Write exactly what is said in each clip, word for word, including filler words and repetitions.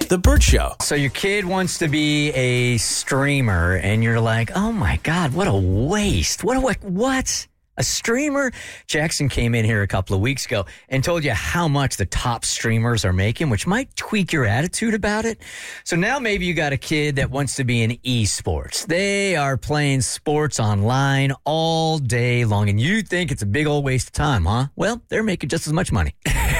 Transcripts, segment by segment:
The Bert Show. So your kid wants to be a streamer, and you're like, oh, my God, what a waste. What? A, what? A streamer? Jackson came in here a couple of weeks ago and told you how much the top streamers are making, which might tweak your attitude about it. So now maybe you got a kid that wants to be in esports. They are playing sports online all day long, and you think it's a big old waste of time, huh? Well, they're making just as much money.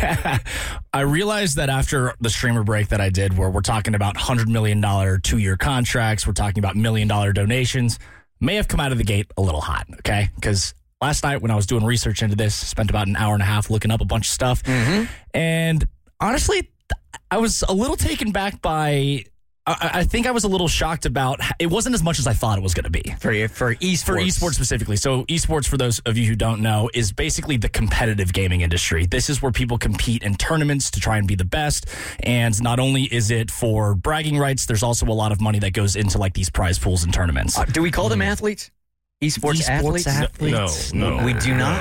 I realized that after the streamer break that I did, where we're talking about one hundred million dollars two-year contracts, we're talking about million-dollar donations, may have come out of the gate a little hot, okay? Because last night when I was doing research into this, spent about an hour and a half looking up a bunch of stuff. Mm-hmm. And honestly, I was a little taken back by, I, I think I was a little shocked about, it wasn't as much as I thought it was going to be. For for esports. For esports specifically. So esports, for those of you who don't know, is basically the competitive gaming industry. This is where people compete in tournaments to try and be the best. And not only is it for bragging rights, there's also a lot of money that goes into like these prize pools and tournaments. Uh, do we call them athletes? Esports, Esports athletes? athletes? No, no. We do not?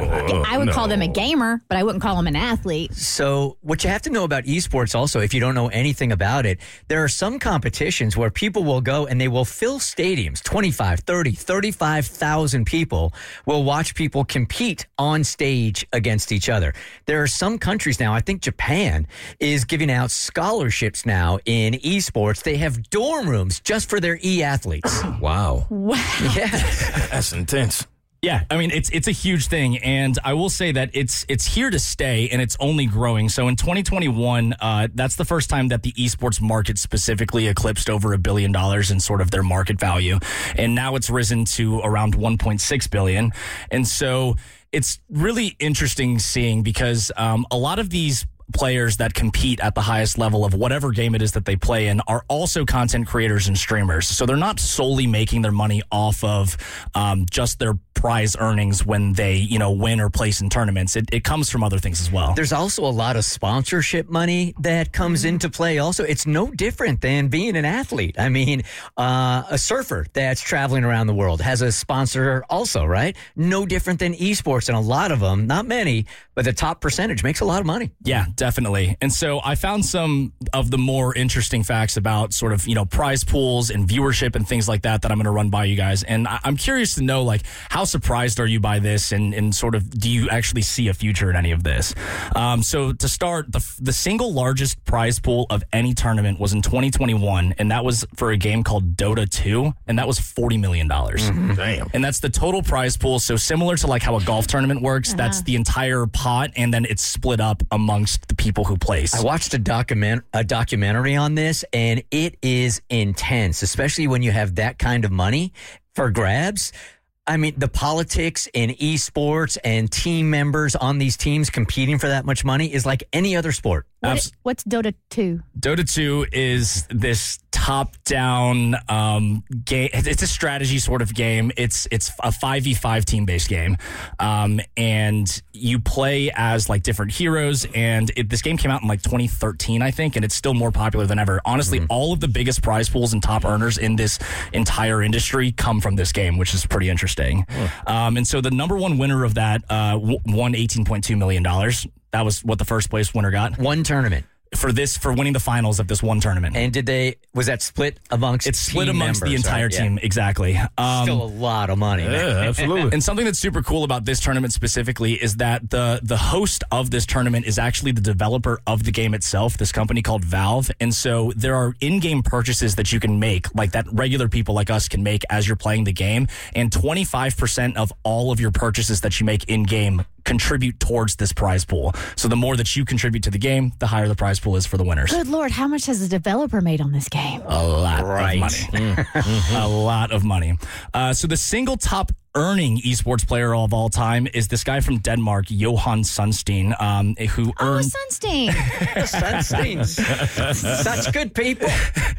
I would no. call them a gamer, but I wouldn't call them an athlete. So what you have to know about esports also, if you don't know anything about it, there are some competitions where people will go and they will fill stadiums, twenty-five, thirty, thirty-five thousand people will watch people compete on stage against each other. There are some countries now, I think Japan is giving out scholarships now in esports. They have dorm rooms just for their e-athletes. Wow. Wow. Yeah. That's intense. Yeah, I mean, it's it's a huge thing, and I will say that it's it's here to stay, and it's only growing. So in twenty twenty-one, uh, that's the first time that the esports market specifically eclipsed over a billion dollars in sort of their market value, and now it's risen to around one point six billion. And so it's really interesting seeing because um, a lot of these players that compete at the highest level of whatever game it is that they play in are also content creators and streamers. So they're not solely making their money off of um, just their prize earnings when they, you know, win or place in tournaments. It, it comes from other things as well. There's also a lot of sponsorship money that comes into play also. It's no different than being an athlete. I mean, uh, a surfer that's traveling around the world has a sponsor also, right? No different than esports, and a lot of them, not many, but the top percentage makes a lot of money. Yeah, definitely. And so I found some of the more interesting facts about sort of, you know, prize pools and viewership and things like that that I'm going to run by you guys. And I- I'm curious to know, like, how surprised are you by this, and, and sort of do you actually see a future in any of this? Um, so to start, the the single largest prize pool of any tournament was in twenty twenty-one, and that was for a game called Dota two, and that was forty million dollars. Mm-hmm. Damn. And that's the total prize pool. So similar to like how a golf tournament works, uh-huh. that's the entire pot, and then it's split up amongst the people who place. I watched a document a documentary on this, and it is intense, especially when you have that kind of money for grabs. I mean, the politics in esports and team members on these teams competing for that much money is like any other sport. What it, what's Dota two? Dota two is this top-down um, game. It's a strategy sort of game. It's it's a five v five team-based game, um, and you play as like different heroes. And it, this game came out in like twenty thirteen, I think, and it's still more popular than ever. Honestly, mm-hmm. all of the biggest prize pools and top earners in this entire industry come from this game, which is pretty interesting. Oh. Um, and so the number one winner of that uh, won eighteen point two million dollars. That was what the first place winner got. One tournament. For this, for winning the finals of this one tournament. And did they, was that split amongst It's split team amongst members, the entire right? team, yeah. exactly. Um, Still a lot of money. Yeah, man. absolutely. And something that's super cool about this tournament specifically is that the the host of this tournament is actually the developer of the game itself, this company called Valve. And so there are in-game purchases that you can make, like that regular people like us can make as you're playing the game. And twenty-five percent of all of your purchases that you make in-game contribute towards this prize pool. So the more that you contribute to the game, the higher the prize pool is for the winners. Good Lord, how much has the developer made on this game? A lot Right. of money. Mm-hmm. A lot of money. Uh, so the single top earning esports player of all time is this guy from Denmark, Johan Sunstein, um, who Oh, earned... Sunstein. Sunsteins. Such good people.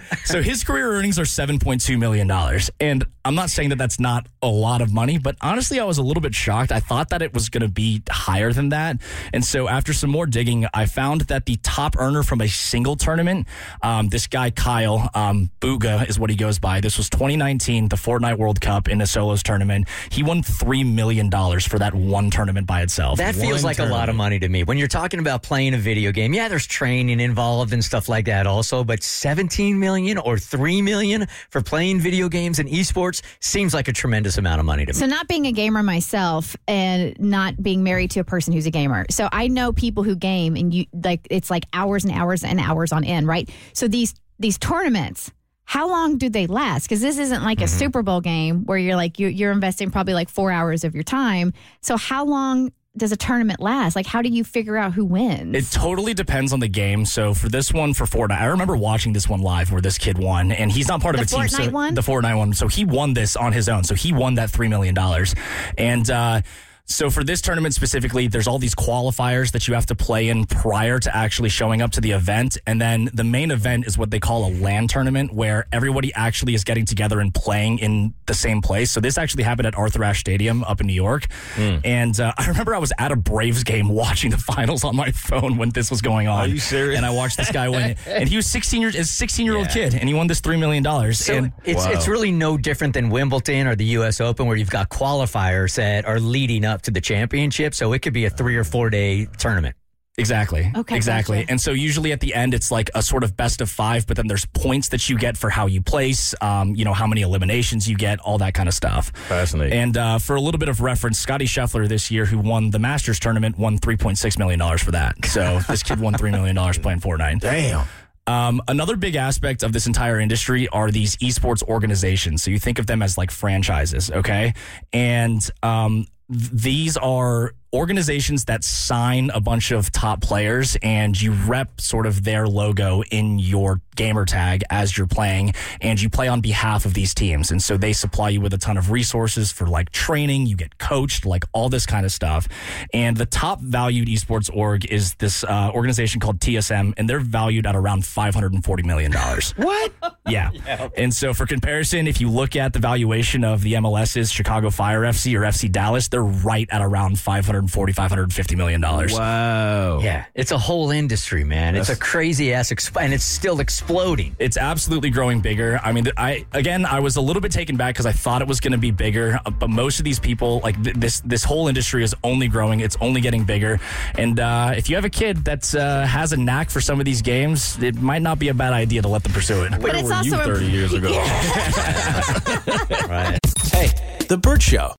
So his career earnings are seven point two million dollars. And I'm not saying that that's not a lot of money, but honestly, I was a little bit shocked. I thought that it was going to be higher than that. And so after some more digging, I found that the top earner from a single tournament, um, this guy, Kyle, um, Booga is what he goes by. This was twenty nineteen, the Fortnite World Cup in a solos tournament. He won three million dollars for that one tournament by itself. That feels One like tournament. a lot of money to me. When you're talking about playing a video game, yeah, there's training involved and stuff like that also, but seventeen million dollars or three million dollars for playing video games and esports seems like a tremendous amount of money to me. So not being a gamer myself and not being married to a person who's a gamer. So I know people who game and you like it's like hours and hours and hours on end, right? So these these tournaments, how long do they last? Because this isn't like a mm-hmm. Super Bowl game where you're like you're, you're investing probably like four hours of your time. So how long does a tournament last? Like, how do you figure out who wins? It totally depends on the game. So for this one, for Fortnite, I remember watching this one live where this kid won, and he's not part the of a team. Fortnite So one? The Fortnite one. So he won this on his own. So he won that three million dollars. And, uh, So for this tournament specifically, there's all these qualifiers that you have to play in prior to actually showing up to the event. And then the main event is what they call a LAN tournament, where everybody actually is getting together and playing in the same place. So this actually happened at Arthur Ashe Stadium up in New York. Mm. And uh, I remember I was at a Braves game watching the finals on my phone when this was going on. Are you serious? And I watched this guy win. And he was sixteen years, a sixteen-year-old Yeah. kid, and he won this three million dollars. So and it's Wow. it's really no different than Wimbledon or the U S Open, where you've got qualifiers that are leading up to the championship. So it could be a three or four day tournament. Exactly. Okay, Exactly. gotcha. And so usually at the end, it's like a sort of best of five, but then there's points that you get for how you place, um, you know, how many eliminations you get, all that kind of stuff. Fascinating. And uh, for a little bit of reference, Scotty Scheffler this year, who won the Masters tournament, won three point six million dollars for that. So this kid won three million dollars playing Fortnite. Damn. Um, another big aspect of this entire industry are these esports organizations. So you think of them as like franchises, okay? And um, th- these are organizations that sign a bunch of top players, and you rep sort of their logo in your gamer tag as you're playing, and you play on behalf of these teams. And so they supply you with a ton of resources for like training, you get coached, like all this kind of stuff. And the top valued esports org is this uh, organization called T S M, and they're valued at around five hundred forty million dollars. What? Yeah. yeah. And so for comparison, if you look at the valuation of the M L S's Chicago Fire F C or F C Dallas, they're right at around five hundred forty, five hundred fifty million dollars. Wow. Yeah, it's a whole industry, man. It's a crazy ass, exp- and it's still exploding. It's absolutely growing bigger. I mean, I again, I was a little bit taken back because I thought it was going to be bigger, but most of these people, like th- this, this whole industry is only growing. It's only getting bigger. And uh, if you have a kid that uh, has a knack for some of these games, it might not be a bad idea to let them pursue it. But Where it's were you also thirty years ago? Right. Hey, The Burt Show.